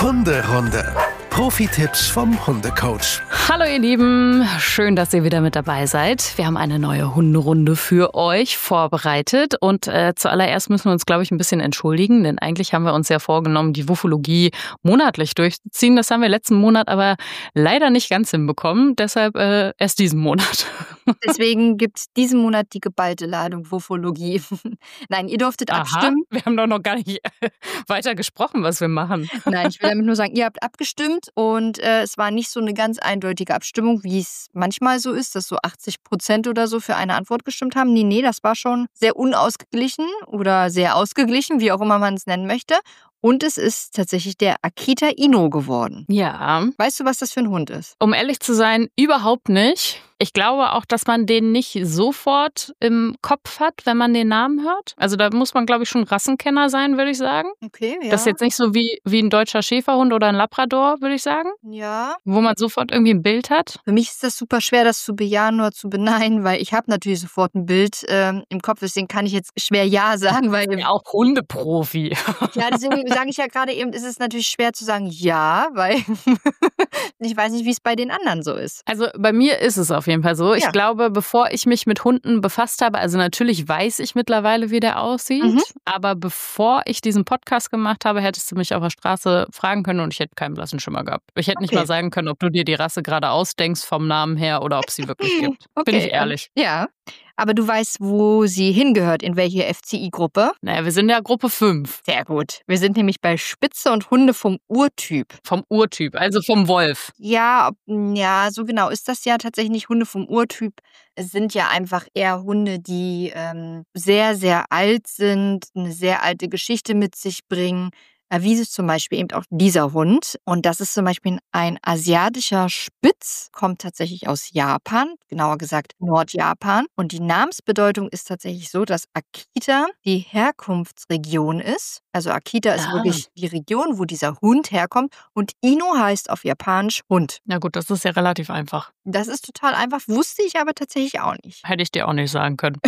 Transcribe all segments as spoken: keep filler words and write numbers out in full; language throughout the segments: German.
Hunderunde. Profi-Tipps vom Hundecoach. Hallo ihr Lieben, schön, dass ihr wieder mit dabei seid. Wir haben eine neue Hunderunde für euch vorbereitet und äh, zuallererst müssen wir uns, glaube ich, ein bisschen entschuldigen, denn eigentlich haben wir uns ja vorgenommen, die Wuffologie monatlich durchzuziehen. Das haben wir letzten Monat aber leider nicht ganz hinbekommen, deshalb äh, erst diesen Monat. Deswegen gibt es diesen Monat die geballte Ladung Wuffologie. Nein, ihr durftet Aha, abstimmen. Wir haben doch noch gar nicht weiter gesprochen, was wir machen. Nein, ich will damit nur sagen, ihr habt abgestimmt und äh, es war nicht so eine ganz eindeutige Abstimmung, wie es manchmal so ist, dass so achtzig Prozent oder so für eine Antwort gestimmt haben. Nee, nee, das war schon sehr unausgeglichen oder sehr ausgeglichen, wie auch immer man es nennen möchte. Und es ist tatsächlich der Akita Inu geworden. Ja. Weißt du, was das für ein Hund ist? Um ehrlich zu sein, überhaupt nicht. Ich glaube auch, dass man den nicht sofort im Kopf hat, wenn man den Namen hört. Also da muss man, glaube ich, schon Rassenkenner sein, würde ich sagen. Okay, ja. Das ist jetzt nicht so wie, wie ein deutscher Schäferhund oder ein Labrador, würde ich sagen. Ja. Wo man sofort irgendwie ein Bild hat. Für mich ist das super schwer, das zu bejahen oder zu beneiden, weil ich habe natürlich sofort ein Bild ähm, im Kopf. Deswegen kann ich jetzt schwer Ja sagen. Weil Ja, auch Hundeprofi. Ja, deswegen sage ich ja gerade eben, ist es natürlich schwer zu sagen Ja, weil ich weiß nicht, wie es bei den anderen so ist. Also bei mir ist es auf jeden Fall so. Ich Ja. glaube, bevor ich mich mit Hunden befasst habe, also natürlich weiß ich mittlerweile, wie der aussieht, Mhm. aber bevor ich diesen Podcast gemacht habe, hättest du mich auf der Straße fragen können und ich hätte keinen blassen Schimmer gehabt. Ich hätte nicht Okay. mal sagen können, ob du dir die Rasse gerade ausdenkst vom Namen her oder ob es sie wirklich gibt. Bin Okay, ich ehrlich. Ja, aber du weißt, wo sie hingehört, in welche F C I-Gruppe? Naja, wir sind ja Gruppe fünf Sehr gut. Wir sind nämlich bei Spitze und Hunde vom Urtyp. vom Urtyp, also vom Wolf. Ja, ob- ja, so genau ist das ja tatsächlich nicht. Hunde vom Urtyp Es sind ja einfach eher Hunde, die ähm, sehr, sehr alt sind, eine sehr alte Geschichte mit sich bringen. Äh, Wie ist zum Beispiel eben auch dieser Hund. Und das ist zum Beispiel ein asiatischer Spitz, kommt tatsächlich aus Japan, genauer gesagt Nordjapan. Und die Namensbedeutung ist tatsächlich so, dass Akita die Herkunftsregion ist. Also Akita ist Ah. wirklich die Region, wo dieser Hund herkommt. Und Inu heißt auf Japanisch Hund. Na gut, das ist ja relativ einfach. Das ist total einfach, wusste ich aber tatsächlich auch nicht. Hätte ich dir auch nicht sagen können.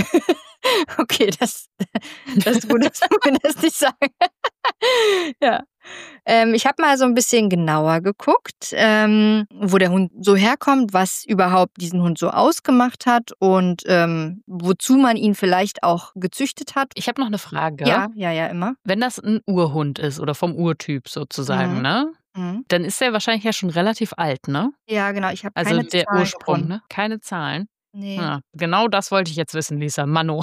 Okay, das, das ist gut, dass du mir das nicht sagst. Ja. Ähm, ich habe mal so ein bisschen genauer geguckt, ähm, wo der Hund so herkommt, was überhaupt diesen Hund so ausgemacht hat und ähm, wozu man ihn vielleicht auch gezüchtet hat. Ich habe noch eine Frage. Ja, ja, ja, immer. Wenn das ein Urhund ist oder vom Urtyp sozusagen, Mhm. ne? Mhm. Dann ist der wahrscheinlich ja schon relativ alt, ne? Ja, genau. Ich habe Also keine der Zahlen Ursprung, gefunden. ne? Keine Zahlen. Nee. Ja, genau das wollte ich jetzt wissen, Lisa. Mano.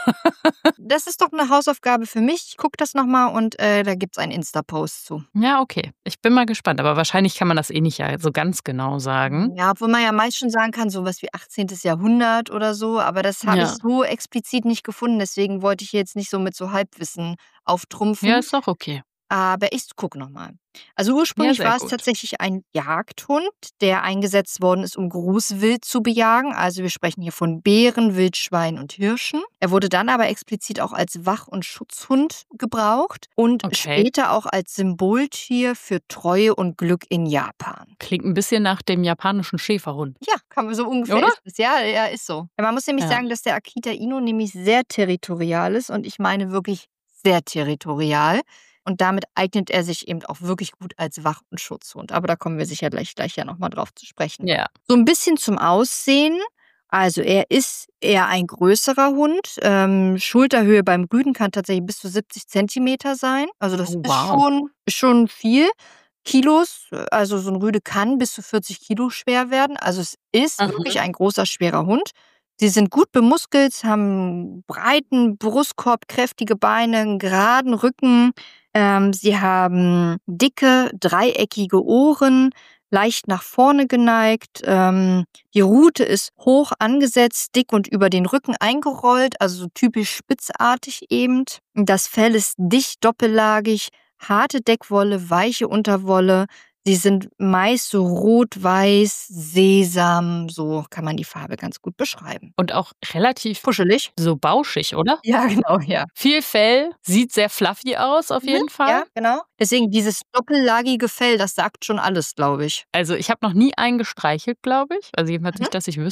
Das ist doch eine Hausaufgabe für mich. Ich gucke das nochmal und äh, da gibt es einen Insta-Post zu. Ja, okay. Ich bin mal gespannt. Aber wahrscheinlich kann man das eh nicht ja so ganz genau sagen. Ja, obwohl man ja meist schon sagen kann, sowas wie achtzehntes Jahrhundert oder so, aber das habe Ja. ich so explizit nicht gefunden, deswegen wollte ich jetzt nicht so mit so Halbwissen auftrumpfen. Ja, ist doch okay. Aber ich gucke nochmal. Also ursprünglich Ja, sehr war es gut. tatsächlich ein Jagdhund, der eingesetzt worden ist, um Großwild zu bejagen. Also wir sprechen hier von Bären, Wildschweinen und Hirschen. Er wurde dann aber explizit auch als Wach- und Schutzhund gebraucht und Okay. später auch als Symboltier für Treue und Glück in Japan. Klingt ein bisschen nach dem japanischen Schäferhund. Ja, kann man so ungefähr Oder? ist es. Ja, ja, ist so. Ja, man muss nämlich Ja. sagen, dass der Akita Inu nämlich sehr territorial ist und ich meine wirklich sehr territorial. Und damit eignet er sich eben auch wirklich gut als Wach- und Schutzhund. Aber da kommen wir sicher gleich, gleich ja nochmal drauf zu sprechen. Ja. So ein bisschen zum Aussehen. Also er ist eher ein größerer Hund. Ähm, Schulterhöhe beim Rüden kann tatsächlich bis zu siebzig Zentimeter sein. Also das Oh, ist wow. schon, schon viel. Kilos, also so ein Rüde kann bis zu vierzig Kilo schwer werden. Also es ist Mhm. wirklich ein großer, schwerer Hund. Sie sind gut bemuskelt, haben breiten Brustkorb, kräftige Beine, einen geraden Rücken. Ähm, sie haben dicke, dreieckige Ohren, leicht nach vorne geneigt. Ähm, die Rute ist hoch angesetzt, dick und über den Rücken eingerollt, also so typisch spitzartig eben. Das Fell ist dicht, doppellagig, harte Deckwolle, weiche Unterwolle. Sie sind meist so rot-weiß, Sesam, so kann man die Farbe ganz gut beschreiben. Und auch relativ Puschelig? so bauschig, oder? Ja, genau, ja. Viel Fell, sieht sehr fluffy aus auf jeden Fall. Ja, genau. Deswegen dieses doppellagige Fell, das sagt schon alles, glaube ich. Also ich habe noch nie einen gestreichelt, glaube ich. Also jedenfalls Mhm. nicht, dass ich wüsste.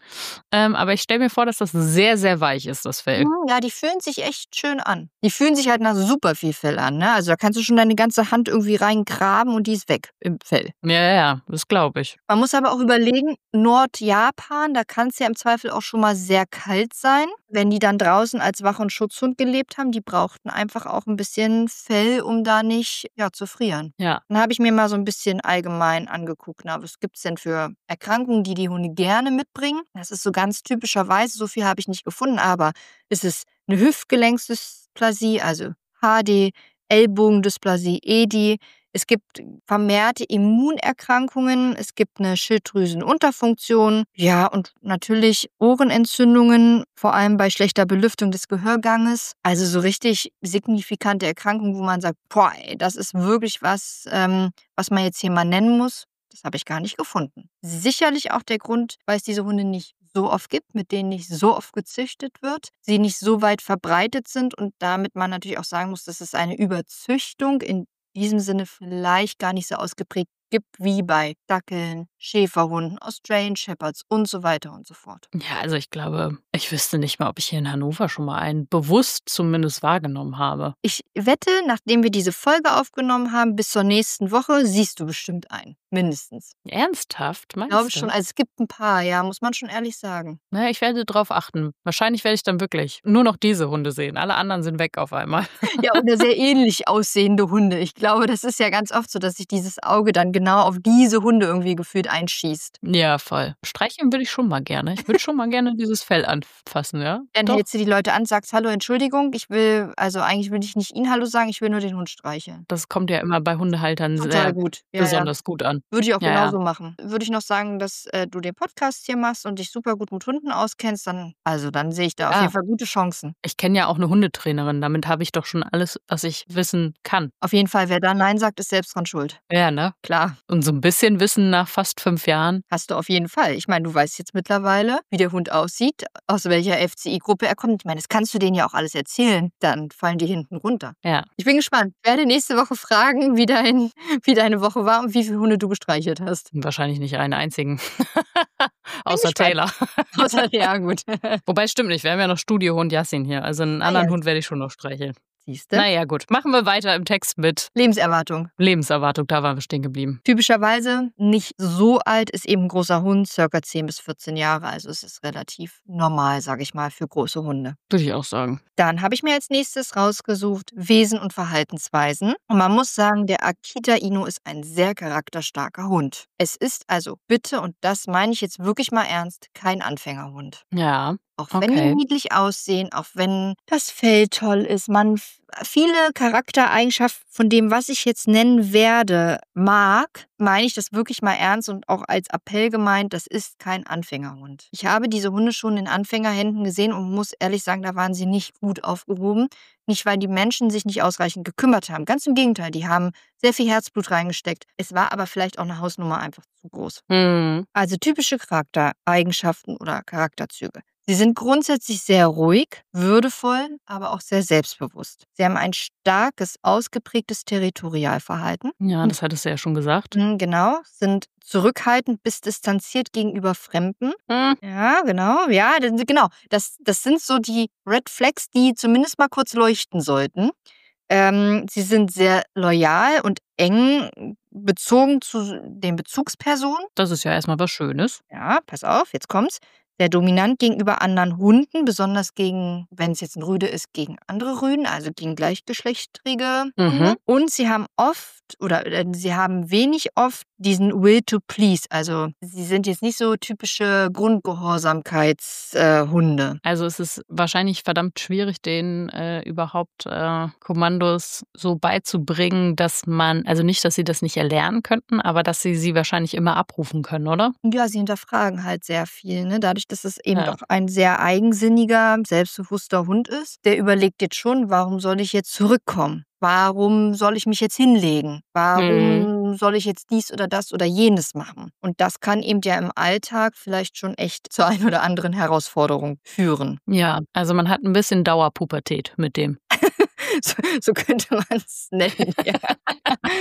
Ähm, aber ich stelle mir vor, dass das sehr, sehr weich ist, das Fell. Ja, die fühlen sich echt schön an. Die fühlen sich halt nach super viel Fell an, ne? Also da kannst du schon deine ganze Hand irgendwie reingraben und die ist weg im Fell. Ja, ja, das glaube ich. Man muss aber auch überlegen, Nordjapan, da kann es ja im Zweifel auch schon mal sehr kalt sein. Wenn die dann draußen als Wach- und Schutzhund gelebt haben, die brauchten einfach auch ein bisschen Fell, um da nicht ja, zu frieren. Ja. Dann habe ich mir mal so ein bisschen allgemein angeguckt, na, was gibt es denn für Erkrankungen, die die Hunde gerne mitbringen? Das ist so ganz typischerweise, so viel habe ich nicht gefunden, aber es ist eine Hüftgelenksdysplasie, also H D, Ellbogendysplasie, E D I. Es gibt vermehrte Immunerkrankungen, es gibt eine Schilddrüsenunterfunktion, ja, und natürlich Ohrenentzündungen, vor allem bei schlechter Belüftung des Gehörganges. Also so richtig signifikante Erkrankungen, wo man sagt, boah, ey, das ist wirklich was, ähm, was man jetzt hier mal nennen muss. Das habe ich gar nicht gefunden. Sicherlich auch der Grund, weil es diese Hunde nicht so oft gibt, mit denen nicht so oft gezüchtet wird, sie nicht so weit verbreitet sind und damit man natürlich auch sagen muss, dass es eine Überzüchtung in diesem Sinne vielleicht gar nicht so ausgeprägt gibt wie bei Dackeln, Schäferhunden, Australian Shepherds und so weiter und so fort. Ja, also ich glaube, ich wüsste nicht mal, ob ich hier in Hannover schon mal einen bewusst zumindest wahrgenommen habe. Ich wette, nachdem wir diese Folge aufgenommen haben, bis zur nächsten Woche siehst du bestimmt einen. Mindestens. Ernsthaft, Ich meinst glaube du? schon, also es gibt ein paar, ja, muss man schon ehrlich sagen. Naja, ich werde drauf achten. Wahrscheinlich werde ich dann wirklich nur noch diese Hunde sehen. Alle anderen sind weg auf einmal. Ja, oder sehr ähnlich aussehende Hunde. Ich glaube, das ist ja ganz oft so, dass sich dieses Auge dann genau auf diese Hunde irgendwie gefühlt einschießt. Ja, voll. Streicheln würde ich schon mal gerne. Ich würde schon mal gerne dieses Fell anfassen, ja? Dann Doch, hältst du die Leute an, sagst, hallo, Entschuldigung, ich will, also eigentlich will ich nicht Ihnen Hallo sagen, ich will nur den Hund streicheln. das kommt ja immer bei Hundehaltern Total sehr gut. Ja, ja. besonders gut an. Würde ich auch Ja, ja. genauso machen. Würde ich noch sagen, dass äh, du den Podcast hier machst und dich super gut mit Hunden auskennst, dann, also dann sehe ich da auf Ja. jeden Fall gute Chancen. Ich kenne ja auch eine Hundetrainerin. Damit habe ich doch schon alles, was ich wissen kann. Auf jeden Fall, wer da Nein sagt, ist selbst dran schuld. Ja, ne? Klar, Und so ein bisschen Wissen nach fast fünf Jahren. hast du auf jeden Fall. Ich meine, du weißt jetzt mittlerweile, wie der Hund aussieht, aus welcher F C I-Gruppe er kommt. Ich meine, das kannst du denen ja auch alles erzählen. Dann fallen die hinten runter. Ja. Ich bin gespannt. Ich werde nächste Woche fragen, wie, dein, wie deine Woche war und wie viele Hunde du gestreichelt hast. Wahrscheinlich nicht einen einzigen. Außer gespannt. Taylor. Außer, ja, gut. Wobei, stimmt nicht. Wir haben ja noch Studiohund Yassin hier. Also einen Ah, anderen ja. Hund werde ich schon noch streicheln. Siehst du? Naja, gut. Machen wir weiter im Text mit Lebenserwartung. Lebenserwartung. Da waren wir stehen geblieben. Typischerweise nicht so alt ist eben ein großer Hund, circa zehn bis vierzehn Jahre. Also es ist relativ normal, sage ich mal, für große Hunde. Würde ich auch sagen. Dann habe ich mir als nächstes rausgesucht Wesen und Verhaltensweisen. Und man muss sagen, der Akita Inu ist ein sehr charakterstarker Hund. Es ist also bitte, und das meine ich jetzt wirklich mal ernst, kein Anfängerhund. Ja. Auch wenn Okay. die niedlich aussehen, auch wenn das Fell toll ist, man f- viele Charaktereigenschaften von dem, was ich jetzt nennen werde, mag, meine ich das wirklich mal ernst und auch als Appell gemeint, das ist kein Anfängerhund. Ich habe diese Hunde schon in Anfängerhänden gesehen und muss ehrlich sagen, da waren sie nicht gut aufgehoben. Nicht, weil die Menschen sich nicht ausreichend gekümmert haben. Ganz im Gegenteil, die haben sehr viel Herzblut reingesteckt. Es war aber vielleicht auch eine Hausnummer einfach zu groß. Hm. Also typische Charaktereigenschaften oder Charakterzüge. Sie sind grundsätzlich sehr ruhig, würdevoll, aber auch sehr selbstbewusst. Sie haben ein starkes, ausgeprägtes Territorialverhalten. Ja, das hattest du ja schon gesagt. Mhm, genau, sind zurückhaltend bis distanziert gegenüber Fremden. Hm. Ja, genau, ja, das, genau. Das, das sind so die Red Flags, die zumindest mal kurz leuchten sollten. Ähm, sie sind sehr loyal und eng bezogen zu den Bezugspersonen. Das ist ja erstmal was Schönes. Ja, pass auf, jetzt kommt's. Sehr dominant gegenüber anderen Hunden, besonders gegen, wenn es jetzt ein Rüde ist, gegen andere Rüden, also gegen gleichgeschlechtrige Hunde. Mhm. Und sie haben oft oder äh, sie haben wenig oft diesen Will to Please. Also sie sind jetzt nicht so typische Grundgehorsamkeitshunde. Äh, Also es ist wahrscheinlich verdammt schwierig, denen äh, überhaupt äh, Kommandos so beizubringen, dass man, also nicht, dass sie das nicht erlernen könnten, aber dass sie sie wahrscheinlich immer abrufen können, oder? Ja, sie hinterfragen halt sehr viel, ne? Dadurch, dass es eben Ja. doch ein sehr eigensinniger, selbstbewusster Hund ist. Der überlegt jetzt schon, warum soll ich jetzt zurückkommen? Warum soll ich mich jetzt hinlegen? Warum soll ich jetzt dies oder das oder jenes machen? Und das kann eben ja im Alltag vielleicht schon echt zur ein oder anderen Herausforderung führen. Ja, also man hat ein bisschen Dauerpubertät mit dem. So, so könnte man es nennen. Ja.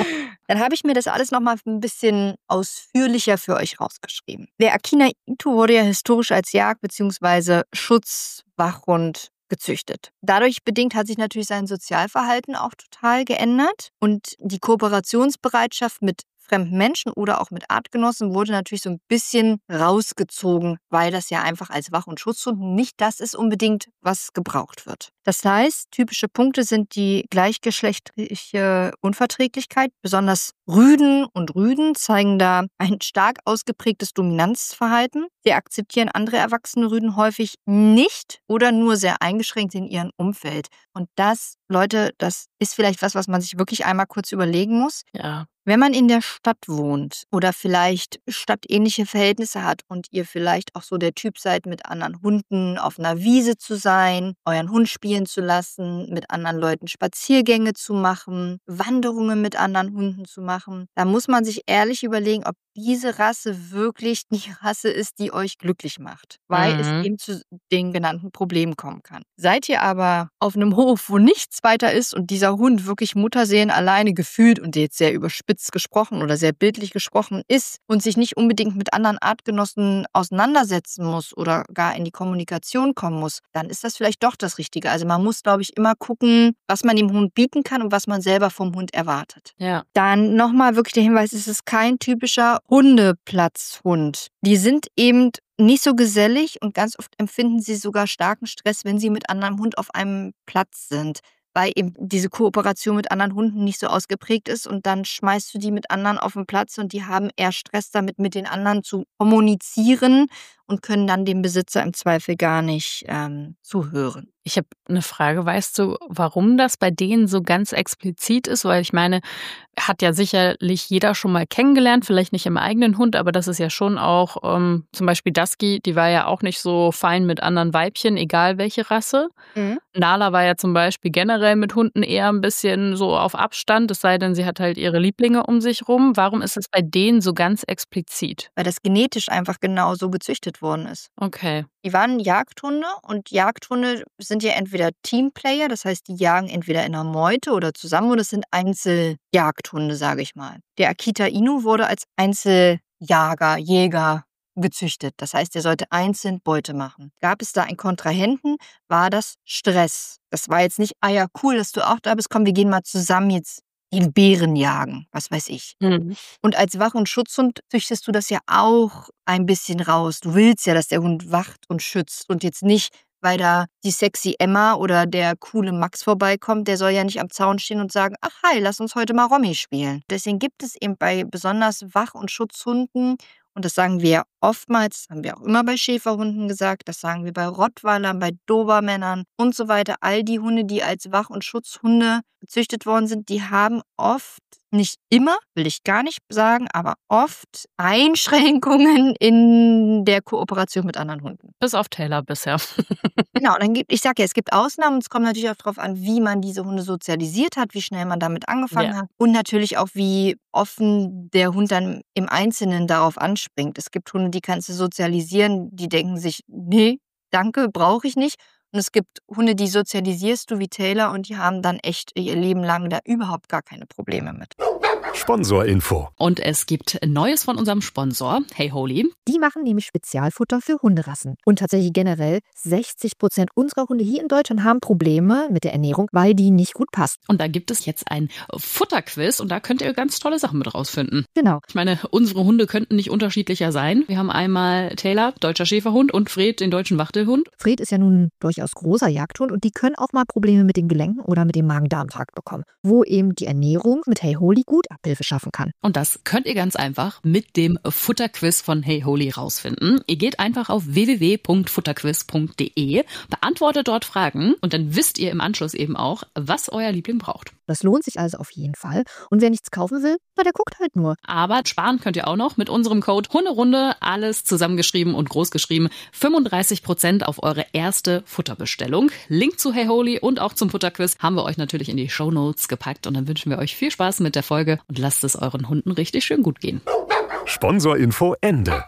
Dann habe ich mir das alles nochmal ein bisschen ausführlicher für euch rausgeschrieben. Der Akita Inu wurde ja historisch als Jagd- bzw. Schutzwachhund gezüchtet. Dadurch bedingt hat sich natürlich sein Sozialverhalten auch total geändert und die Kooperationsbereitschaft mit fremden Menschen oder auch mit Artgenossen wurde natürlich so ein bisschen rausgezogen, weil das ja einfach als Wach- und Schutzhund nicht das ist unbedingt, was gebraucht wird. Das heißt, typische Punkte sind die gleichgeschlechtliche Unverträglichkeit. Besonders Rüden und Rüden zeigen da ein stark ausgeprägtes Dominanzverhalten. Sie akzeptieren andere erwachsene Rüden häufig nicht oder nur sehr eingeschränkt in ihrem Umfeld. Und das, Leute, das ist vielleicht was, was man sich wirklich einmal kurz überlegen muss. Ja. Wenn man in der Stadt wohnt oder vielleicht stadtähnliche Verhältnisse hat und ihr vielleicht auch so der Typ seid, mit anderen Hunden auf einer Wiese zu sein, euren Hund spielen zu lassen, mit anderen Leuten Spaziergänge zu machen, Wanderungen mit anderen Hunden zu machen, da muss man sich ehrlich überlegen, ob diese Rasse wirklich die Rasse ist, die euch glücklich macht, weil Mhm. es eben zu den genannten Problemen kommen kann. Seid ihr aber auf einem Hof, wo nichts weiter ist und dieser Hund wirklich Mutterseelen alleine gefühlt und jetzt sehr überspitzt gesprochen oder sehr bildlich gesprochen ist und sich nicht unbedingt mit anderen Artgenossen auseinandersetzen muss oder gar in die Kommunikation kommen muss, dann ist das vielleicht doch das Richtige. Also man muss, glaube ich, immer gucken, was man dem Hund bieten kann und was man selber vom Hund erwartet. Ja. Dann nochmal wirklich der Hinweis, es ist kein typischer Hundeplatzhund. Die sind eben nicht so gesellig und ganz oft empfinden sie sogar starken Stress, wenn sie mit anderem Hund auf einem Platz sind, weil eben diese Kooperation mit anderen Hunden nicht so ausgeprägt ist und dann schmeißt du die mit anderen auf den Platz und die haben eher Stress damit, mit den anderen zu kommunizieren und können dann dem Besitzer im Zweifel gar nicht ähm, zuhören. Ich habe eine Frage. Weißt du, warum das bei denen so ganz explizit ist? Weil ich meine, hat ja sicherlich jeder schon mal kennengelernt, vielleicht nicht im eigenen Hund, aber das ist ja schon auch, ähm, zum Beispiel Dusky, die war ja auch nicht so fein mit anderen Weibchen, egal welche Rasse. Mhm. Nala war ja zum Beispiel generell mit Hunden eher ein bisschen so auf Abstand, es sei denn, sie hat halt ihre Lieblinge um sich rum. Warum ist es bei denen so ganz explizit? Weil das genetisch einfach genau so gezüchtet worden ist. Okay. Die waren Jagdhunde und Jagdhunde sind ja entweder Teamplayer, das heißt, die jagen entweder in einer Meute oder zusammen oder es sind Einzeljagdhunde, sage ich mal. Der Akita Inu wurde als Einzeljager, Jäger gezüchtet. Das heißt, er sollte einzeln Beute machen. Gab es da einen Kontrahenten, war das Stress. Das war jetzt nicht, ah ja, cool, dass du auch da bist, komm, wir gehen mal zusammen jetzt den Bären jagen, was weiß ich. Mhm. Und als Wach- und Schutzhund züchtest du das ja auch ein bisschen raus. Du willst ja, dass der Hund wacht und schützt und jetzt nicht, weil da die sexy Emma oder der coole Max vorbeikommt, der soll ja nicht am Zaun stehen und sagen, ach hi, lass uns heute mal Romy spielen. Deswegen gibt es eben bei besonders Wach- und Schutzhunden, und das sagen wir ja oftmals, haben wir auch immer bei Schäferhunden gesagt, das sagen wir bei Rottweilern, bei Dobermännern und so weiter. All die Hunde, die als Wach- und Schutzhunde gezüchtet worden sind, die haben oft, nicht immer, will ich gar nicht sagen, aber oft Einschränkungen in der Kooperation mit anderen Hunden. Bis auf Taylor bisher. Genau, dann gibt, ich sage ja, es gibt Ausnahmen und es kommt natürlich auch darauf an, wie man diese Hunde sozialisiert hat, wie schnell man damit angefangen Ja. hat und natürlich auch, wie offen der Hund dann im Einzelnen darauf anspringt. Es gibt Hunde, die kannst du sozialisieren, die denken sich, nee, danke, brauche ich nicht. Und es gibt Hunde, die sozialisierst du wie Taylor und die haben dann echt ihr Leben lang da überhaupt gar keine Probleme mit. Sponsorinfo. Und es gibt Neues von unserem Sponsor, Hey Holy. Die machen nämlich Spezialfutter für Hunderassen. Und tatsächlich generell sechzig Prozent unserer Hunde hier in Deutschland haben Probleme mit der Ernährung, weil die nicht gut passt. Und da gibt es jetzt ein Futterquiz und da könnt ihr ganz tolle Sachen mit rausfinden. Genau. Ich meine, unsere Hunde könnten nicht unterschiedlicher sein. Wir haben einmal Taylor, deutscher Schäferhund, und Fred, den deutschen Wachtelhund. Fred ist ja nun durchaus großer Jagdhund und die können auch mal Probleme mit den Gelenken oder mit dem Magen-Darm-Trakt bekommen, wo eben die Ernährung mit Hey Holy gut Abhilfe schaffen kann. Und das könnt ihr ganz einfach mit dem Futterquiz von Hey Holy rausfinden. Ihr geht einfach auf w w w punkt futterquiz punkt d e, beantwortet dort Fragen und dann wisst ihr im Anschluss eben auch, was euer Liebling braucht. Das lohnt sich also auf jeden Fall. Und wer nichts kaufen will, na, der guckt halt nur. Aber sparen könnt ihr auch noch mit unserem Code Hunderunde, alles zusammengeschrieben und großgeschrieben, fünfunddreißig Prozent auf eure erste Futterbestellung. Link zu Hey Holy und auch zum Futterquiz haben wir euch natürlich in die Shownotes gepackt und dann wünschen wir euch viel Spaß mit der Folge und lasst es euren Hunden richtig schön gut gehen. Sponsorinfo Ende.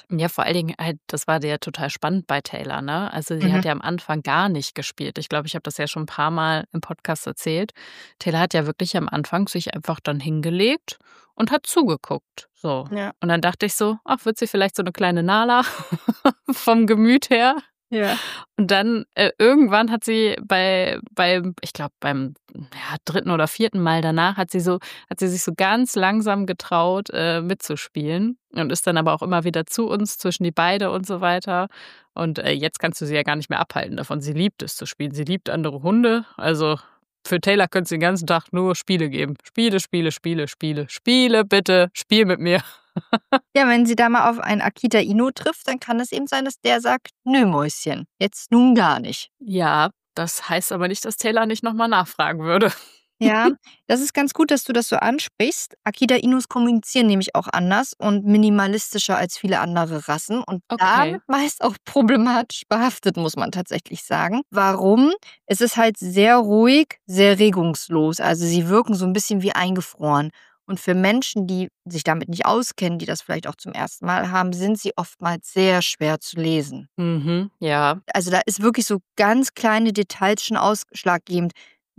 Ja, vor allen Dingen halt, das war ja total spannend bei Taylor, ne? Also sie Mhm. hat ja am Anfang gar nicht gespielt. Ich glaube, ich habe das ja schon ein paar Mal im Podcast erzählt. Taylor hat ja wirklich am Anfang sich einfach dann hingelegt und hat zugeguckt. So. Ja. Und dann dachte ich so, ach, wird sie vielleicht so eine kleine Nala vom Gemüt her? Ja. Und dann äh, irgendwann hat sie bei, bei ich glaube, beim ja, dritten oder vierten Mal danach hat sie so, hat sie sich so ganz langsam getraut, äh, mitzuspielen und ist dann aber auch immer wieder zu uns, zwischen die Beine und so weiter. Und äh, jetzt kannst du sie ja gar nicht mehr abhalten davon. Sie liebt es zu spielen. Sie liebt andere Hunde. Also für Taylor könnte sie den ganzen Tag nur Spiele geben. Spiele, Spiele, Spiele, Spiele, Spiele, bitte, spiel mit mir. Ja, wenn sie da mal auf einen Akita Inu trifft, dann kann es eben sein, dass der sagt, nö Mäuschen, jetzt nun gar nicht. Ja, das heißt aber nicht, dass Taylor nicht nochmal nachfragen würde. Ja, das ist ganz gut, dass du das so ansprichst. Akita Inus kommunizieren nämlich auch anders und minimalistischer als viele andere Rassen und Okay. damit meist auch problematisch behaftet, muss man tatsächlich sagen. Warum? Es ist halt sehr ruhig, sehr regungslos. Also sie wirken so ein bisschen wie eingefroren. Und für Menschen, die sich damit nicht auskennen, die das vielleicht auch zum ersten Mal haben, sind sie oftmals sehr schwer zu lesen. Mhm, ja. Also da ist wirklich so ganz kleine Details schon ausschlaggebend.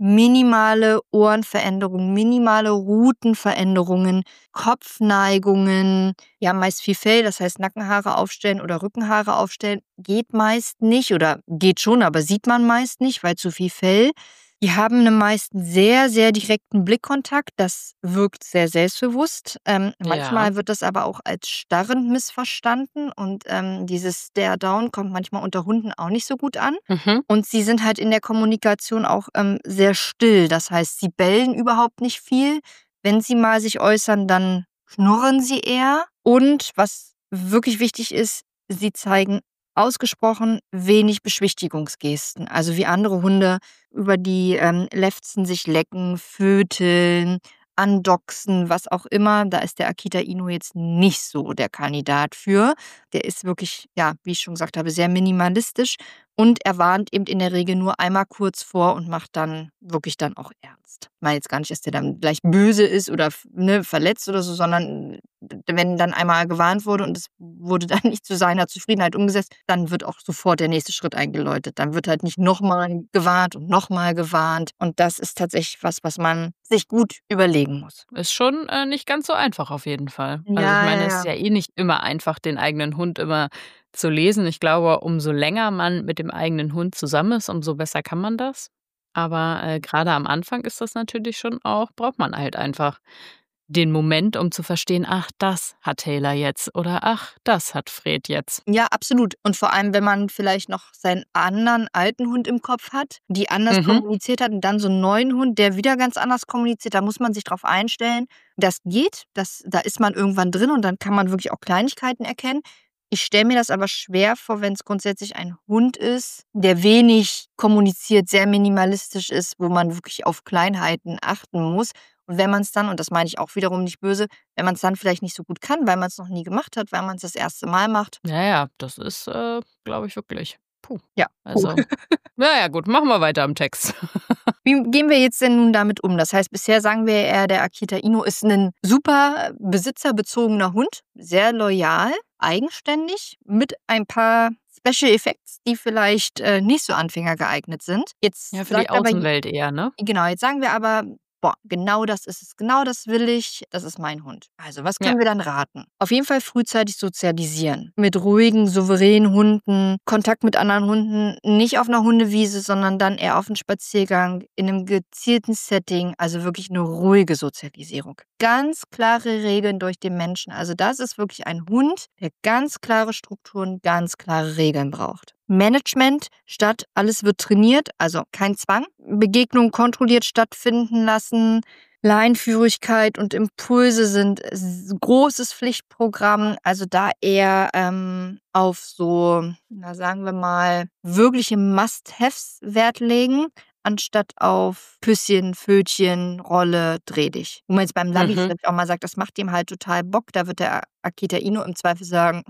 Minimale Ohrenveränderungen, minimale Routenveränderungen, Kopfneigungen, ja meist viel Fell, das heißt Nackenhaare aufstellen oder Rückenhaare aufstellen, geht meist nicht oder geht schon, aber sieht man meist nicht, weil zu viel Fell. Die haben einen meist sehr, sehr direkten Blickkontakt. Das wirkt sehr selbstbewusst. Ähm, Ja. manchmal wird das aber auch als starrend missverstanden. Und ähm, dieses Stare-Down kommt manchmal unter Hunden auch nicht so gut an. Mhm. Und sie sind halt in der Kommunikation auch ähm, sehr still. Das heißt, sie bellen überhaupt nicht viel. Wenn sie mal sich äußern, dann knurren sie eher. Und was wirklich wichtig ist, sie zeigen ausgesprochen wenig Beschwichtigungsgesten. Also wie andere Hunde über die ähm, Lefzen sich lecken, föteln, andoxen, was auch immer. Da ist der Akita Inu jetzt nicht so der Kandidat für. Der ist wirklich, ja, wie ich schon gesagt habe, sehr minimalistisch und er warnt eben in der Regel nur einmal kurz vor und macht dann wirklich dann auch ernst. Ich meine jetzt gar nicht, dass der dann gleich böse ist oder ne, verletzt oder so, sondern wenn dann einmal gewarnt wurde und es wurde dann nicht zu seiner Zufriedenheit umgesetzt, dann wird auch sofort der nächste Schritt eingeläutet. Dann wird halt nicht nochmal gewarnt und nochmal gewarnt. Und das ist tatsächlich was, was man sich gut überlegen muss. Ist schon äh, nicht ganz so einfach auf jeden Fall. Also Ja, ich meine, ja, es ist ja. ja eh nicht immer einfach, den eigenen Hund immer zu lesen. Ich glaube, umso länger man mit dem eigenen Hund zusammen ist, umso besser kann man das. Aber äh, gerade am Anfang ist das natürlich schon auch, braucht man halt einfach den Moment, um zu verstehen, ach, das hat Taylor jetzt oder ach, das hat Fred jetzt. Ja, absolut. Und vor allem, wenn man vielleicht noch seinen anderen alten Hund im Kopf hat, die anders Mhm. kommuniziert hat und dann so einen neuen Hund, der wieder ganz anders kommuniziert, da muss man sich drauf einstellen. Das geht, das, da ist man irgendwann drin und dann kann man wirklich auch Kleinigkeiten erkennen. Ich stelle mir das aber schwer vor, wenn es grundsätzlich ein Hund ist, der wenig kommuniziert, sehr minimalistisch ist, wo man wirklich auf Kleinheiten achten muss. Und wenn man es dann, und das meine ich auch wiederum nicht böse, wenn man es dann vielleicht nicht so gut kann, weil man es noch nie gemacht hat, weil man es das erste Mal macht. Ja, ja, das ist, äh, glaube ich, wirklich. Puh. Ja. Also, naja, gut, machen wir weiter im Text. Wie gehen wir jetzt denn nun damit um? Das heißt, bisher sagen wir eher, der Akita Inu ist ein super besitzerbezogener Hund, sehr loyal, eigenständig, mit ein paar Special Effects, die vielleicht äh, nicht so Anfänger geeignet sind. Jetzt Ja, für die sagt aber, Außenwelt eher, ne? genau, jetzt sagen wir aber, boah, genau das ist es, genau das will ich, das ist mein Hund. Also, was können Ja. wir dann raten? Auf jeden Fall frühzeitig sozialisieren. Mit ruhigen, souveränen Hunden, Kontakt mit anderen Hunden, nicht auf einer Hundewiese, sondern dann eher auf einem Spaziergang, in einem gezielten Setting, also wirklich eine ruhige Sozialisierung. Ganz klare Regeln durch den Menschen. Also, das ist wirklich ein Hund, der ganz klare Strukturen, ganz klare Regeln braucht. Management statt alles wird trainiert, also kein Zwang. Begegnungen kontrolliert stattfinden lassen. Leinführigkeit und Impulse sind s- großes Pflichtprogramm. Also da eher ähm, auf so, na sagen wir mal, wirkliche Must-Haves Wert legen, anstatt auf Küsschen, Pfötchen, Rolle, dreh dich. Wo man jetzt beim Labby Mhm. vielleicht auch mal sagt, das macht ihm halt total Bock, da wird der Akita Inu im Zweifel sagen,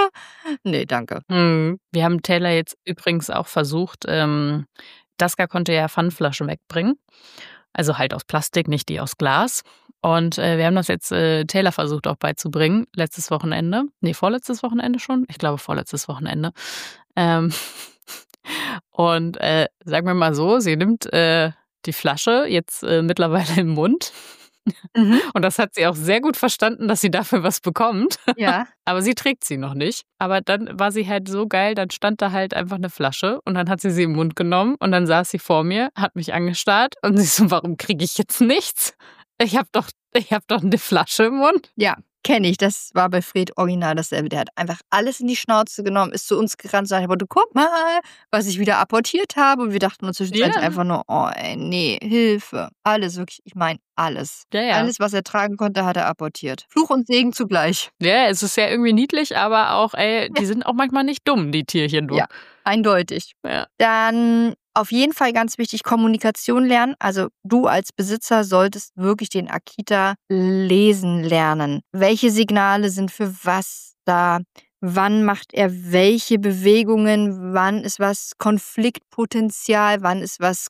nee, danke. Mhm. Wir haben Taylor jetzt übrigens auch versucht, ähm, Daska konnte ja Pfandflaschen wegbringen. Also halt aus Plastik, nicht die aus Glas. Und äh, wir haben das jetzt äh, Taylor versucht auch beizubringen, letztes Wochenende. Nee, vorletztes Wochenende schon? Ich glaube, vorletztes Wochenende. Ähm, und äh, sagen wir mal so, sie nimmt äh, die Flasche jetzt äh, mittlerweile im Mund. Mhm. Und das hat sie auch sehr gut verstanden, dass sie dafür was bekommt. Ja. Aber sie trägt sie noch nicht. Aber dann war sie halt so geil, dann stand da halt einfach eine Flasche und dann hat sie sie im Mund genommen und dann saß sie vor mir, hat mich angestarrt und sie so, warum kriege ich jetzt nichts? Ich habe doch, ich hab doch eine Flasche im Mund. Ja, kenne ich. Das war bei Fred original dasselbe. Der hat einfach alles in die Schnauze genommen, ist zu uns gerannt, sagt, aber du guck mal, was ich wieder apportiert habe. Und wir dachten uns zwischenzeitlich Ja. einfach nur, oh ey, nee, Hilfe. Alles, wirklich, ich meine alles. Ja, ja. Alles, was er tragen konnte, hat er apportiert. Fluch und Segen zugleich. Ja, es ist ja irgendwie niedlich, aber auch, ey, die sind auch manchmal nicht dumm, die Tierchen, du. Ja. Eindeutig. Ja. Dann auf jeden Fall ganz wichtig, Kommunikation lernen. Also du als Besitzer solltest wirklich den Akita lesen lernen. Welche Signale sind für was da? Wann macht er welche Bewegungen? Wann ist was Konfliktpotenzial? Wann ist was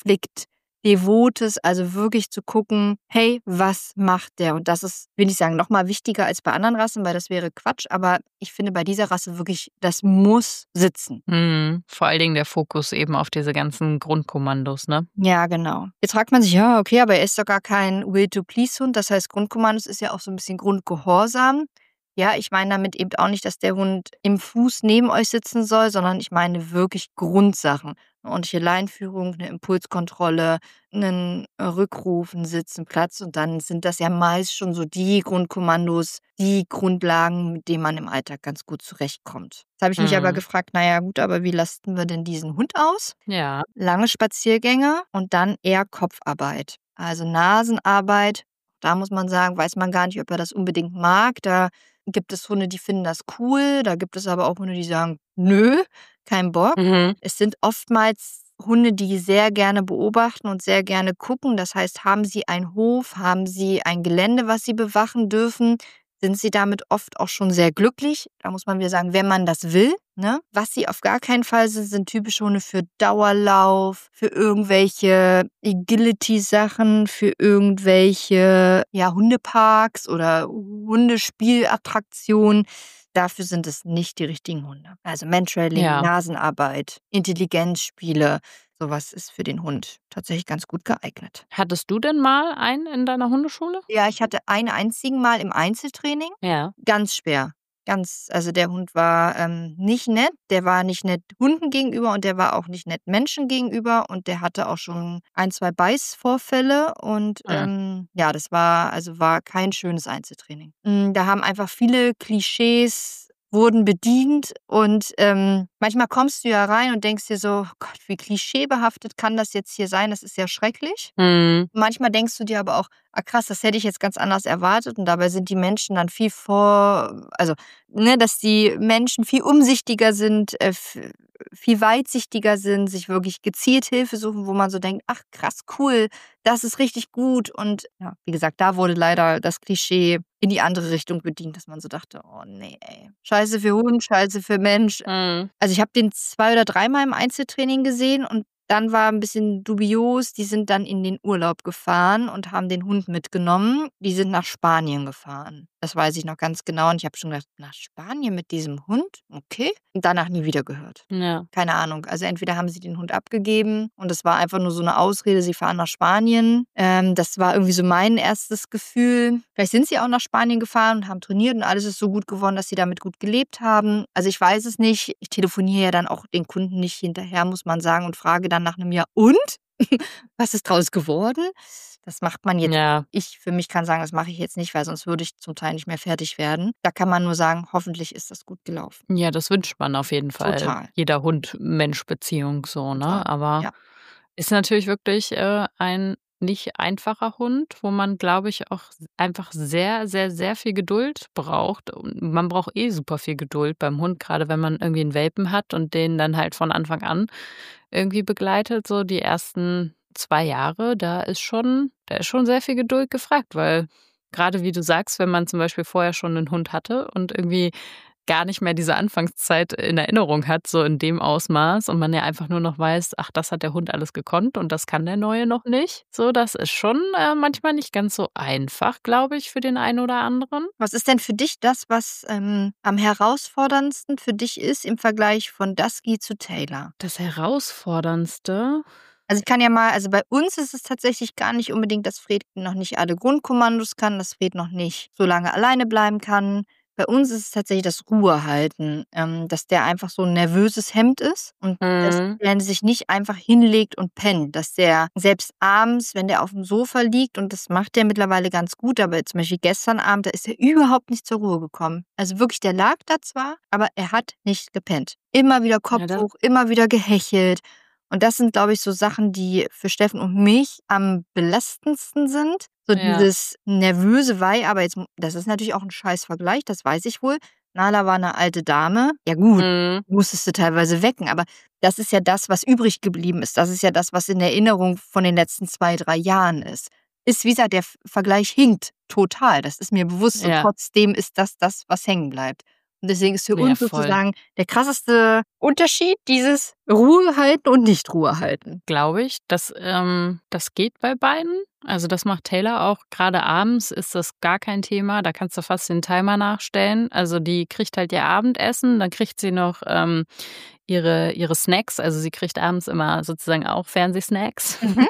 Konfliktdevotes? Also wirklich zu gucken, hey, was macht der? Und das ist, will ich sagen, nochmal wichtiger als bei anderen Rassen, weil das wäre Quatsch. Aber ich finde bei dieser Rasse wirklich, das muss sitzen. Mhm. Vor allen Dingen der Fokus eben auf diese ganzen Grundkommandos, ne? Ja, genau. Jetzt fragt man sich, ja, okay, aber er ist doch gar kein Will-to-Please-Hund. Das heißt, Grundkommandos ist ja auch so ein bisschen Grundgehorsam. Ja, ich meine damit eben auch nicht, dass der Hund im Fuß neben euch sitzen soll, sondern ich meine wirklich Grundsachen. Eine ordentliche Leinführung, eine Impulskontrolle, einen Rückruf, einen Sitz, einen Platz. Und dann sind das ja meist schon so die Grundkommandos, die Grundlagen, mit denen man im Alltag ganz gut zurechtkommt. Jetzt habe ich mich Mhm. aber gefragt, naja gut, aber wie lasten wir denn diesen Hund aus? Ja. Lange Spaziergänge und dann eher Kopfarbeit. Also Nasenarbeit. Da muss man sagen, weiß man gar nicht, ob er das unbedingt mag. Da gibt es Hunde, die finden das cool. Da gibt es aber auch Hunde, die sagen, nö, kein Bock. Mhm. Es sind oftmals Hunde, die sehr gerne beobachten und sehr gerne gucken. Das heißt, haben sie einen Hof, haben sie ein Gelände, was sie bewachen dürfen, sind sie damit oft auch schon sehr glücklich. Da muss man wieder sagen, wenn man das will. Ne? Was sie auf gar keinen Fall sind, sind typische Hunde für Dauerlauf, für irgendwelche Agility-Sachen, für irgendwelche ja, Hundeparks oder Hundespielattraktionen. Dafür sind es nicht die richtigen Hunde. Also Mantrailing, Ja. Nasenarbeit, Intelligenzspiele, sowas ist für den Hund tatsächlich ganz gut geeignet. Hattest du denn mal einen in deiner Hundeschule? Ja, ich hatte einen einzigen Mal im Einzeltraining. Ja. Ganz schwer. Ganz, also der Hund war ähm, nicht nett. Der war nicht nett Hunden gegenüber und der war auch nicht nett Menschen gegenüber und der hatte auch schon ein, zwei Beißvorfälle und Ja. ähm, ja, das war, also war kein schönes Einzeltraining. Mm, Da haben einfach viele Klischees wurden bedient und ähm, manchmal kommst du ja rein und denkst dir so, oh Gott, wie klischeebehaftet kann das jetzt hier sein? Das ist ja schrecklich. Mhm. Manchmal denkst du dir aber auch, ah krass, das hätte ich jetzt ganz anders erwartet und dabei sind die Menschen dann viel vor, also, ne, dass die Menschen viel umsichtiger sind, äh, f- viel weitsichtiger sind, sich wirklich gezielt Hilfe suchen, wo man so denkt, ach krass, cool, das ist richtig gut und ja, wie gesagt, da wurde leider das Klischee in die andere Richtung bedient, dass man so dachte, oh nee, ey, scheiße für Hund, scheiße für Mensch. Mhm. Also ich habe den zwei oder dreimal im Einzeltraining gesehen und dann war ein bisschen dubios. Die sind dann in den Urlaub gefahren und haben den Hund mitgenommen. Die sind nach Spanien gefahren. Das weiß ich noch ganz genau. Und ich habe schon gedacht, nach Spanien mit diesem Hund? Okay. Und danach nie wieder gehört. Ja. Keine Ahnung. Also entweder haben sie den Hund abgegeben und es war einfach nur so eine Ausrede, sie fahren nach Spanien. Ähm, das war irgendwie so mein erstes Gefühl. Vielleicht sind sie auch nach Spanien gefahren und haben trainiert und alles ist so gut geworden, dass sie damit gut gelebt haben. Also ich weiß es nicht. Ich telefoniere ja dann auch den Kunden nicht hinterher, muss man sagen, und frage dann nach einem Jahr, und? Was ist draus geworden? Das macht man jetzt. Ja. Ich für mich kann sagen, das mache ich jetzt nicht, weil sonst würde ich zum Teil nicht mehr fertig werden. Da kann man nur sagen, hoffentlich ist das gut gelaufen. Ja, das wünscht man auf jeden Fall. Total. Jeder Hund-Mensch-Beziehung so, ne? Total. Aber Ja. ist natürlich wirklich äh, ein nicht einfacher Hund, wo man, glaube ich, auch einfach sehr, sehr, sehr viel Geduld braucht. Und man braucht eh super viel Geduld beim Hund, gerade wenn man irgendwie einen Welpen hat und den dann halt von Anfang an irgendwie begleitet, so die ersten zwei Jahre, da ist schon, da ist schon sehr viel Geduld gefragt, weil gerade wie du sagst, wenn man zum Beispiel vorher schon einen Hund hatte und irgendwie gar nicht mehr diese Anfangszeit in Erinnerung hat, so in dem Ausmaß. Und man ja einfach nur noch weiß, ach, das hat der Hund alles gekonnt und das kann der Neue noch nicht. So, das ist schon äh, manchmal nicht ganz so einfach, glaube ich, für den einen oder anderen. Was ist denn für dich das, was ähm, am herausforderndsten für dich ist im Vergleich von Dusky zu Taylor? Das Herausforderndste. Also ich kann ja mal, also bei uns ist es tatsächlich gar nicht unbedingt, dass Fred noch nicht alle Grundkommandos kann, dass Fred noch nicht so lange alleine bleiben kann. Bei uns ist es tatsächlich das Ruhehalten, ähm, dass der einfach so ein nervöses Hemd ist und dass Mhm. der sich nicht einfach hinlegt und pennt, dass der selbst abends, wenn der auf dem Sofa liegt, und das macht der mittlerweile ganz gut, aber zum Beispiel gestern Abend, da ist er überhaupt nicht zur Ruhe gekommen. Also wirklich, der lag da zwar, aber er hat nicht gepennt. Immer wieder Kopf Ja, das- hoch, immer wieder gehechelt. Und das sind, glaube ich, so Sachen, die für Steffen und mich am belastendsten sind. So Ja. dieses nervöse Weih, aber jetzt, das ist natürlich auch ein Scheißvergleich, das weiß ich wohl. Nala war eine alte Dame. Ja gut, Mhm. musstest du teilweise wecken, aber das ist ja das, was übrig geblieben ist. Das ist ja das, was in Erinnerung von den letzten zwei, drei Jahren ist. Ist, wie gesagt, der F- Vergleich hinkt total. Das ist mir bewusst und Ja. trotzdem ist das das, was hängen bleibt. Und deswegen ist für Ja, uns voll. sozusagen der krasseste Unterschied dieses Ruhe halten und nicht Ruhe halten. Glaube ich, das, ähm, das geht bei beiden. Also das macht Taylor auch. Gerade abends ist das gar kein Thema. Da kannst du fast den Timer nachstellen. Also die kriegt halt ihr Abendessen, dann kriegt sie noch ähm, ihre, ihre Snacks. Also sie kriegt abends immer sozusagen auch Fernsehsnacks. Mhm.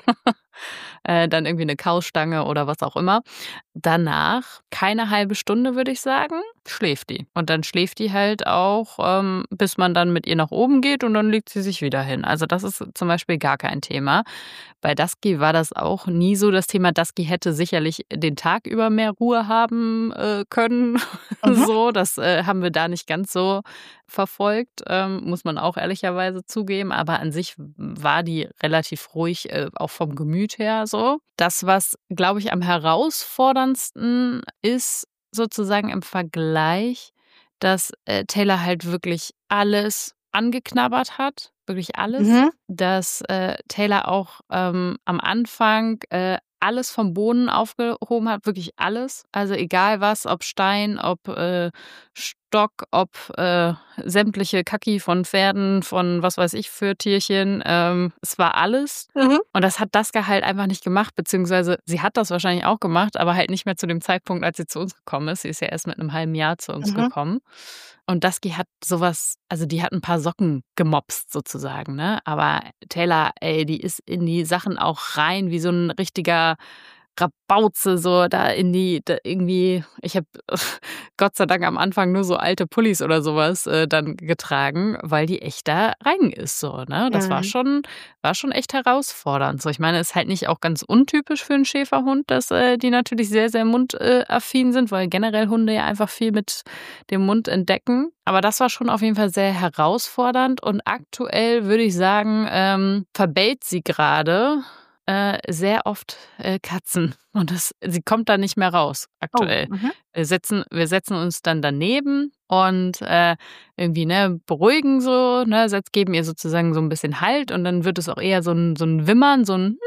äh, dann irgendwie eine Kaustange oder was auch immer. Danach, keine halbe Stunde, würde ich sagen, schläft die. Und dann schläft die halt auch, ähm, bis man dann mit ihr nach oben geht und dann legt sie sich wieder hin. Also das ist zum Beispiel gar kein Thema. Bei Dusky war das auch nie so das Thema. Dusky hätte sicherlich den Tag über mehr Ruhe haben äh, können. Mhm. So, das äh, haben wir da nicht ganz so verfolgt, ähm, muss man auch ehrlicherweise zugeben. Aber an sich war die relativ ruhig, äh, auch vom Gemüt her so. Das, was, glaube ich, am herausforderndsten ist, sozusagen im Vergleich, dass äh, Taylor halt wirklich alles angeknabbert hat, wirklich alles. Mhm. Dass äh, Taylor auch ähm, am Anfang äh, alles vom Boden aufgehoben hat, wirklich alles. Also egal was, ob Stein, ob äh, Stock, ob äh, sämtliche Kacki von Pferden, von was weiß ich für Tierchen. Ähm, es war alles. Mhm. Und das hat Dusky halt einfach nicht gemacht, beziehungsweise sie hat das wahrscheinlich auch gemacht, aber halt nicht mehr zu dem Zeitpunkt, als sie zu uns gekommen ist. Sie ist ja erst mit einem halben Jahr zu uns Mhm. gekommen. Und Dusky hat sowas, also die hat ein paar Socken gemopst sozusagen, ne? Aber Taylor, ey, die ist in die Sachen auch rein wie so ein richtiger Rabauze, so da in die, da irgendwie, ich habe Gott sei Dank am Anfang nur so alte Pullis oder sowas äh, dann getragen, weil die echt da rein ist, so, ne? Das war Mhm. schon, war schon echt herausfordernd. So, ich meine, es ist halt nicht auch ganz untypisch für einen Schäferhund, dass äh, die natürlich sehr, sehr mundaffin sind, weil generell Hunde ja einfach viel mit dem Mund entdecken. Aber das war schon auf jeden Fall sehr herausfordernd und aktuell würde ich sagen, ähm, verbellt sie gerade äh, sehr oft äh, Katzen. Und das, sie kommt da nicht mehr raus Oh. aktuell. Mhm. Wir setzen, wir setzen uns dann daneben und äh, irgendwie ne, beruhigen so, ne, setz, geben ihr sozusagen so ein bisschen Halt und dann wird es auch eher so ein, so ein Wimmern, so ein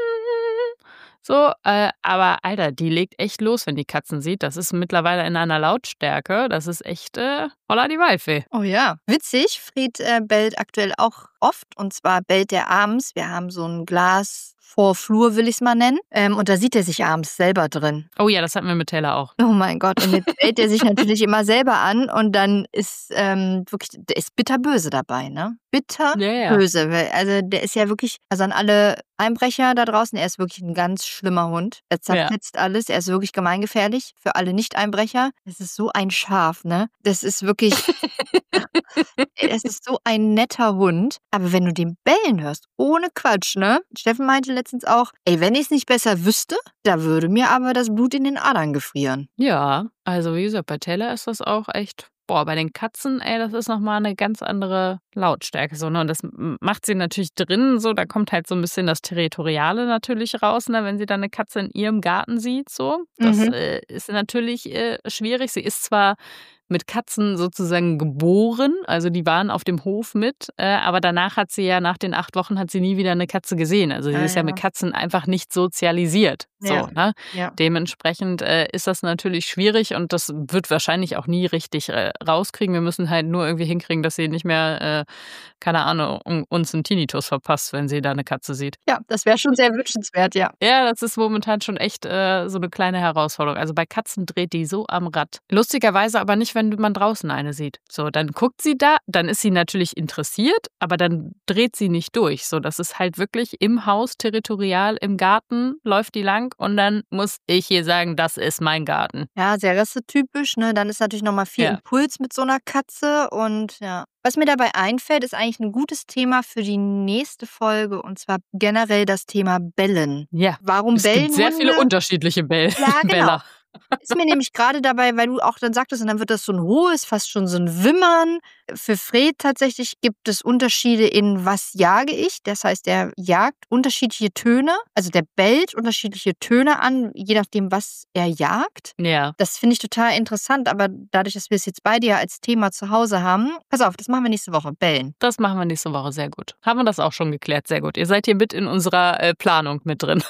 so, äh, aber Alter, die legt echt los, wenn die Katzen sieht. Das ist mittlerweile in einer Lautstärke. Das ist echt äh, holla die Waldfee. Oh ja, witzig. Fred äh, bellt aktuell auch oft, und zwar bellt er abends. Wir haben so ein Glas vor Flur, will ich es mal nennen. Ähm, und da sieht er sich abends selber drin. Oh ja, das hatten wir mit Taylor auch. Oh mein Gott, und jetzt bellt er sich natürlich immer selber an und dann ist ähm, wirklich, der ist bitterböse dabei, ne? Bitterböse. Ja, ja. Also der ist ja wirklich, also an alle Einbrecher da draußen, er ist wirklich ein ganz schlimmer Hund. Er Ja. zerfetzt alles, er ist wirklich gemeingefährlich für alle Nicht-Einbrecher. Das ist so ein Schaf, ne? Das ist wirklich, es ist so ein netter Hund. Aber wenn du den bellen hörst, ohne Quatsch, ne? Steffen meinte letztens auch, ey, wenn ich es nicht besser wüsste, da würde mir aber das Blut in den Adern gefrieren. Ja, also wie gesagt, bei Taylor ist das auch echt, boah, bei den Katzen, ey, das ist nochmal eine ganz andere Lautstärke. So, ne? Und das m- macht sie natürlich drin, so, da kommt halt so ein bisschen das Territoriale natürlich raus, ne? Wenn sie dann eine Katze in ihrem Garten sieht, so. Das Mhm. äh, ist natürlich äh, schwierig. Sie ist zwar mit Katzen sozusagen geboren. Also die waren auf dem Hof mit. Äh, aber danach hat sie ja, nach den acht Wochen, hat sie nie wieder eine Katze gesehen. Also sie Ah, ist ja ja. mit Katzen einfach nicht sozialisiert. So, Ja. ne? Ja. Dementsprechend äh, ist das natürlich schwierig und das wird wahrscheinlich auch nie richtig äh, rauskriegen. Wir müssen halt nur irgendwie hinkriegen, dass sie nicht mehr, äh, keine Ahnung, um, uns einen Tinnitus verpasst, wenn sie da eine Katze sieht. Ja, das wäre schon sehr wünschenswert, ja. Ja, das ist momentan schon echt äh, so eine kleine Herausforderung. Also bei Katzen dreht die so am Rad. Lustigerweise aber nicht, wenn man draußen eine sieht. So, dann guckt sie da, dann ist sie natürlich interessiert, aber dann dreht sie nicht durch. So, das ist halt wirklich im Haus, territorial, im Garten, läuft die lang und dann muss ich hier sagen, das ist mein Garten. Ja, sehr rassetypisch, ne? Dann ist natürlich nochmal viel Ja. Impuls mit so einer Katze und ja. Was mir dabei einfällt, ist eigentlich ein gutes Thema für die nächste Folge und zwar generell das Thema Bellen. Ja, Warum es bellen gibt sehr viele Hunde? unterschiedliche Bell Ja, genau. Beller. Ist mir nämlich gerade dabei, weil du auch dann sagtest, und dann wird das so ein hohes, fast schon so ein Wimmern. Für Fred tatsächlich gibt es Unterschiede in was jage ich. Das heißt, er jagt unterschiedliche Töne, also der bellt unterschiedliche Töne an, je nachdem, was er jagt. Ja. Das finde ich total interessant, aber dadurch, dass wir es jetzt beide ja als Thema zu Hause haben, pass auf, das machen wir nächste Woche, bellen. Das machen wir nächste Woche, sehr gut. Haben wir das auch schon geklärt, sehr gut. Ihr seid hier mit in unserer äh, Planung mit drin.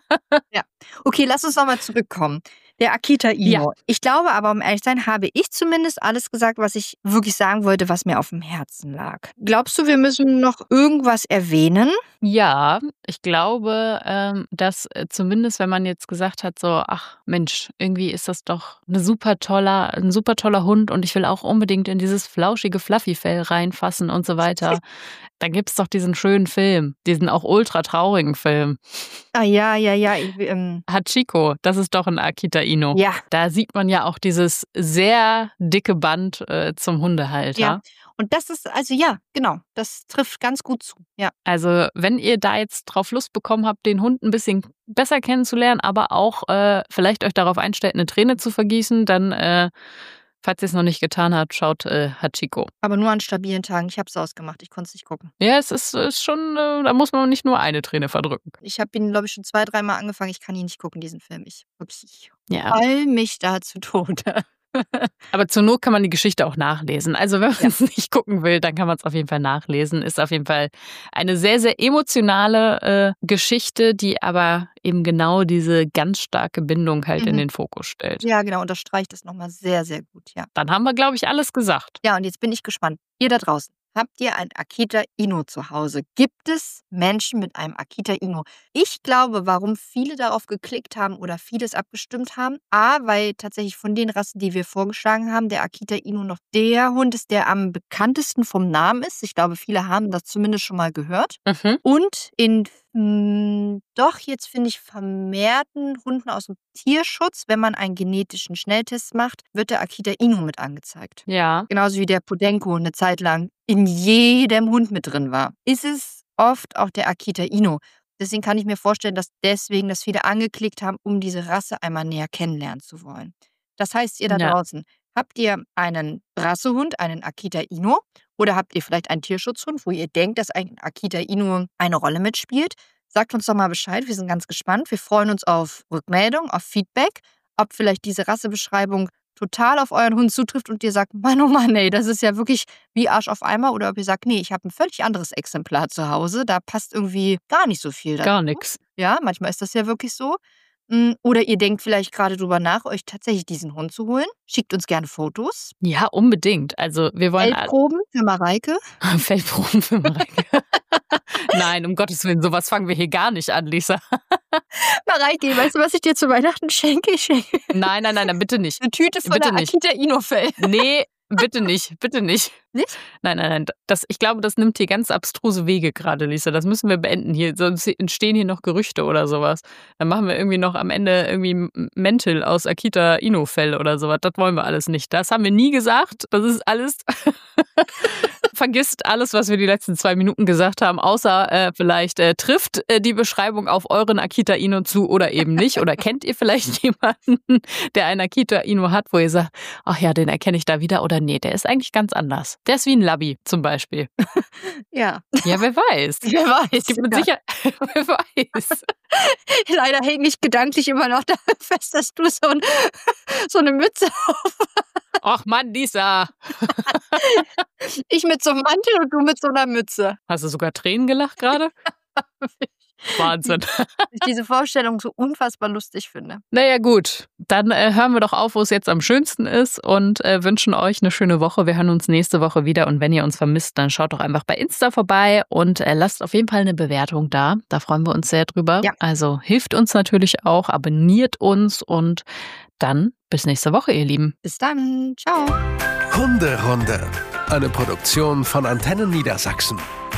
Ja. Okay, lass uns nochmal zurückkommen. Der Akita Inu. Ja. Ich glaube aber, um ehrlich zu sein, habe ich zumindest alles gesagt, was ich wirklich sagen wollte, was mir auf dem Herzen lag. Glaubst du, wir müssen noch irgendwas erwähnen? Ja, ich glaube, ähm, dass äh, zumindest, wenn man jetzt gesagt hat, so, ach Mensch, irgendwie ist das doch eine super toller, ein super toller Hund und ich will auch unbedingt in dieses flauschige Fluffy-Fell reinfassen und so weiter. Da gibt's doch diesen schönen Film, diesen auch ultra traurigen Film. Ah ja, ja, ja. Ich, ähm, Hachiko, das ist doch ein Akita Inu. ja. Da sieht man ja auch dieses sehr dicke Band äh, zum Hundehalter. Ja. Und das ist, also ja, genau, das trifft ganz gut zu. Ja. Also wenn ihr da jetzt drauf Lust bekommen habt, den Hund ein bisschen besser kennenzulernen, aber auch äh, vielleicht euch darauf einstellt, eine Träne zu vergießen, dann, äh, falls ihr es noch nicht getan habt, schaut äh, Hachiko. Aber nur an stabilen Tagen. Ich habe es ausgemacht, ich konnte es nicht gucken. Ja, es ist, ist schon, äh, da muss man nicht nur eine Träne verdrücken. Ich habe ihn, glaube ich, schon zwei, dreimal angefangen. Ich kann ihn nicht gucken, diesen Film. Ich, wirklich, ich Ja. heul mich da zu Tode. Aber zur Not kann man die Geschichte auch nachlesen. Also wenn man Ja. es nicht gucken will, dann kann man es auf jeden Fall nachlesen. Ist auf jeden Fall eine sehr, sehr emotionale äh, Geschichte, die aber eben genau diese ganz starke Bindung halt in Mhm. den Fokus stellt. Ja, genau, unterstreicht das nochmal sehr, sehr gut, ja. Dann haben wir, glaube ich, alles gesagt. Ja, und jetzt bin ich gespannt. Ihr da draußen, habt ihr ein Akita Inu zu Hause? Gibt es Menschen mit einem Akita Inu? Ich glaube, warum viele darauf geklickt haben oder vieles abgestimmt haben, A, weil tatsächlich von den Rassen, die wir vorgeschlagen haben, der Akita Inu noch der Hund ist, der am bekanntesten vom Namen ist. Ich glaube, viele haben das zumindest schon mal gehört. Mhm. Und in mh, doch jetzt finde ich vermehrten Hunden aus dem Tierschutz, wenn man einen genetischen Schnelltest macht, wird der Akita Inu mit angezeigt. Ja. Genauso wie der Podenco eine Zeit lang in jedem Hund mit drin war. Ist es oft auch der Akita Inu. Deswegen kann ich mir vorstellen, dass deswegen das viele angeklickt haben, um diese Rasse einmal näher kennenlernen zu wollen. Das heißt, ihr da Ja. draußen, habt ihr einen Rassehund, einen Akita Inu, oder habt ihr vielleicht einen Tierschutzhund, wo ihr denkt, dass ein Akita Inu eine Rolle mitspielt? Sagt uns doch mal Bescheid, wir sind ganz gespannt. Wir freuen uns auf Rückmeldung, auf Feedback, ob vielleicht diese Rassebeschreibung total auf euren Hund zutrifft und ihr sagt, Mann, oh Mann, ey, das ist ja wirklich wie Arsch auf Eimer, oder ob ihr sagt, nee, ich habe ein völlig anderes Exemplar zu Hause, da passt irgendwie gar nicht so viel dazu. Gar nichts. Ja, manchmal ist das ja wirklich so. Mm, Oder ihr denkt vielleicht gerade drüber nach, euch tatsächlich diesen Hund zu holen. Schickt uns gerne Fotos. Ja, unbedingt. Also wir wollen alle- Feldproben für Mareike. Feldproben für Mareike. Nein, um Gottes Willen, sowas fangen wir hier gar nicht an, Lisa. Mareike, weißt du, was ich dir zu Weihnachten schenke? Ich schenke Nein, nein, nein, bitte nicht. eine Tüte Bitte voller nicht. Akita Inu-Fell. Nee, bitte nicht, bitte nicht. Nicht? Nein, nein, nein. Das, ich glaube, das nimmt hier ganz abstruse Wege gerade, Lisa. Das müssen wir beenden hier. Sonst entstehen hier noch Gerüchte oder sowas. Dann machen wir irgendwie noch am Ende irgendwie Mäntel aus Akita Inu-Fell oder sowas. Das wollen wir alles nicht. Das haben wir nie gesagt. Das ist alles. Vergisst alles, was wir die letzten zwei Minuten gesagt haben, außer äh, vielleicht äh, trifft äh, die Beschreibung auf euren Akita Inu zu oder eben nicht. Oder kennt ihr vielleicht jemanden, der einen Akita Inu hat, wo ihr sagt, ach ja, den erkenne ich da wieder, oder nee, der ist eigentlich ganz anders. Der ist wie ein Labby zum Beispiel. Ja, Ja, wer weiß. wer weiß. Es gibt mit Ja. Sicherheit, wer weiß. Leider hänge ich gedanklich immer noch da fest, dass du so, ein, so eine Mütze auf Ach Mann, Lisa. Ich mit so einem Mantel und du mit so einer Mütze. Hast du sogar Tränen gelacht gerade? Wahnsinn. Ich diese Vorstellung so unfassbar lustig finde. Naja gut, dann äh, hören wir doch auf, wo es jetzt am schönsten ist und äh, wünschen euch eine schöne Woche. Wir hören uns nächste Woche wieder und wenn ihr uns vermisst, dann schaut doch einfach bei Insta vorbei und äh, lasst auf jeden Fall eine Bewertung da. Da freuen wir uns sehr drüber. Ja. Also hilft uns natürlich auch, abonniert uns und dann bis nächste Woche, ihr Lieben. Bis dann. Ciao. Hunderunde. Eine Produktion von Antennen Niedersachsen.